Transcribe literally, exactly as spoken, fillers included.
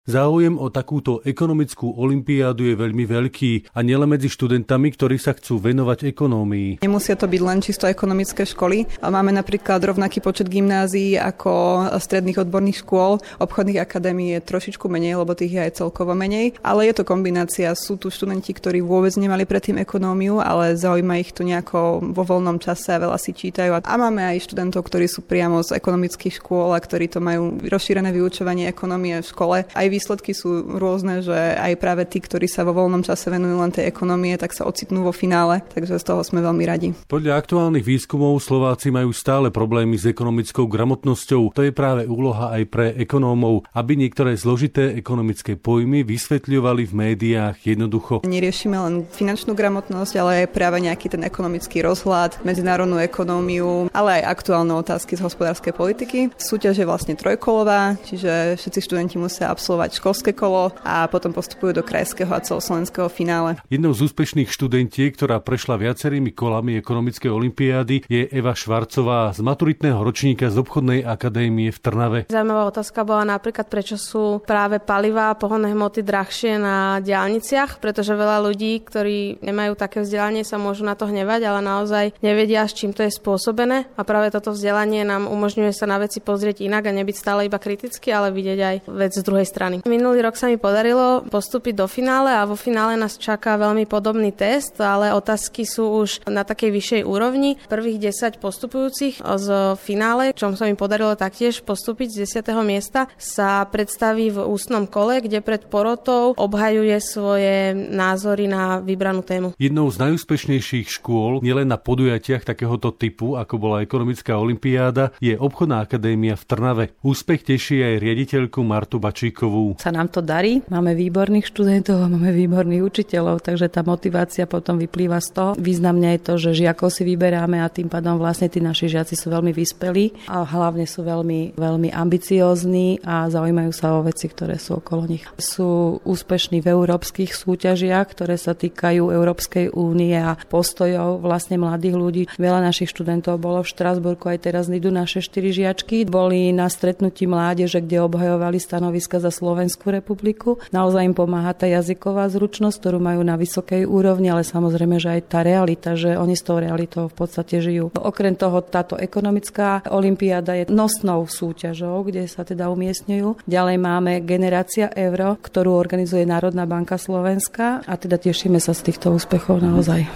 Záujem o takúto ekonomickú olympiádu je veľmi veľký a nielen medzi študentami, ktorí sa chcú venovať ekonómii. Nemusia to byť len čisto ekonomické školy. Máme napríklad rovnaký počet gymnázií ako stredných odborných škôl. Obchodných akadémií je trošičku menej, lebo tých je aj celkovo menej. Ale je to kombinácia. Sú tu študenti, ktorí vôbec nemali predtým ekonómiu, ale zaujíma ich to nejako vo voľnom čase a veľa si čítajú. A máme aj študentov, ktorí sú priamo z ekonomických škôl a ktorí to majú rozšírené vyučovanie ekonomie v škole. Aj výsledky sú rôzne, že aj práve tí, ktorí sa vo voľnom čase venujú len tej ekonomie, tak sa ocitnú vo finále, takže z toho sme veľmi radi. Podľa aktuálnych výskumov Slováci majú stále problémy s ekonomickou gramotnosťou. To je práve úloha aj pre ekonómov, aby niektoré zložité ekonomické pojmy vysvetľovali v médiách jednoducho. Neriešime len finančnú gramotnosť, ale aj práve nejaký ten ekonomický rozhľad, medzinárodnú ekonómiu, ale aj aktuálne otázky z hospodárskej politiky. Súťaž je vlastne trojkolová, čiže všetci študenti musia absolvovať školské kolo a potom postupujú do krajského a celoslovenského finále. Jednou z úspešných študentiek, ktorá prešla viacerými kolami ekonomickej olympiády, je Eva Švarcová z maturitného ročníka z obchodnej akadémie v Trnave. Zaujímavá otázka bola napríklad, prečo sú práve palivá a pohonné hmoty drahšie na diaľniciach, pretože veľa ľudí, ktorí nemajú také vzdelanie, sa môžu na to hnevať, ale naozaj nevedia, s čím to je spôsobené, a práve toto vzdelanie nám umožňuje sa na veci pozrieť inak a nebyť stále iba kritický, ale vidieť aj vec z druhej strany. Minulý rok sa mi podarilo postúpiť do finále a vo finále nás čaká veľmi podobný test, ale otázky sú už na takej vyššej úrovni. Prvých desať postupujúcich z finále, čom sa mi podarilo taktiež postúpiť z desiateho miesta, sa predstaví v ústnom kole, kde pred porotou obhajuje svoje názory na vybranú tému. Jednou z najúspešnejších škôl, nielen na podujatiach takéhoto typu, ako bola ekonomická olympiáda, je obchodná akadémia v Trnave. Úspech teší aj riaditeľku Martu Bačíkovú. Sa nám to darí, máme výborných študentov a máme výborných učiteľov, takže tá motivácia potom vyplýva z toho. Významne je to, že žiakov si vyberáme a tým pádom vlastne tí naši žiaci sú veľmi vyspelí a hlavne sú veľmi, veľmi ambiciózni a zaujímajú sa o veci, ktoré sú okolo nich. Sú úspešní v európskych súťažiach, ktoré sa týkajú Európskej únie a postojov vlastne mladých ľudí. Veľa našich študentov bolo v Štrasburku, aj teraz idú naše štyri žiačky. Boli na stretnutí mládeže, kde obhajovali stanoviska za Slovenskú republiku. Naozaj im pomáha tá jazyková zručnosť, ktorú majú na vysokej úrovni, ale samozrejme, že aj tá realita, že oni s tou realitou v podstate žijú. Okrem toho, táto ekonomická olympiáda je nosnou súťažou, kde sa teda umiestňujú. Ďalej máme Generácia Euro, ktorú organizuje Národná banka Slovenska a teda tešíme sa z týchto úspechov naozaj.